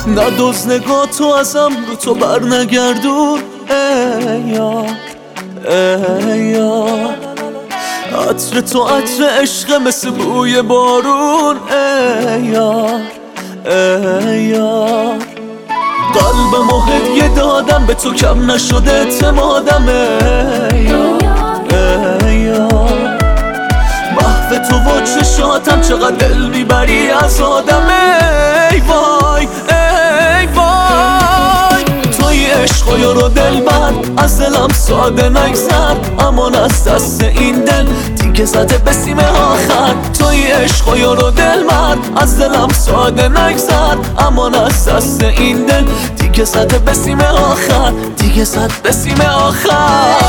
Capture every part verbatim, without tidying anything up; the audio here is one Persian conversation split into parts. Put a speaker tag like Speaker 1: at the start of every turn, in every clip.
Speaker 1: ندوز نگاه تو ازم رو تو بر نگردون ای یار ای یار عطر تو عطر عشق مثل بوی بارون ای یار ای یار قلبمو هدیه دادم به تو کم نشده اعتمادم ای یار ای یار محو تو و چشاتم چقدر دل میبری از آدم ای وای ای وای توی عشق و یارو دل بر از دلم ساده نگذر امان از دست این دل دیگه زده به سیم آخر توی عشق و یارو دل بر از دلم ساده نگذر امان از دست این دل دیگه زده به سیم آخر دیگه زد به سیم آخر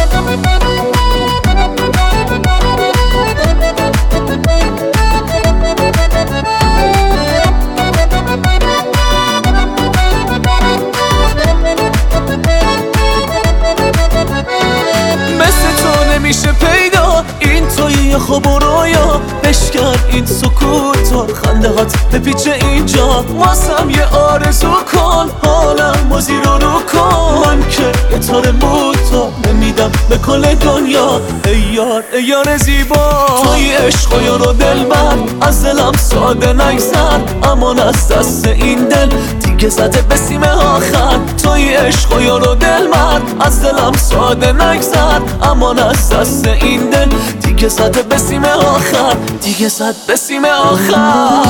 Speaker 1: نمیشه پیدا این توی خواب و رویا بشکن این سکوتا خنده هات بپیچه اینجا واسم یه آرزو کن حالم و زیر رو کن که یه تار موتا نمیدم به کل دنیا ای یار ای یار زیبا توی عشق و یارو دل بر از دلم ساده نگذر امان از دست این دل دیگه زده به سیم آخر توی عشق و یارو دل بر از دلم ساده نگذر امان از دست این دل دیگه زده به سیم آخر دیگه زد به سیم آخر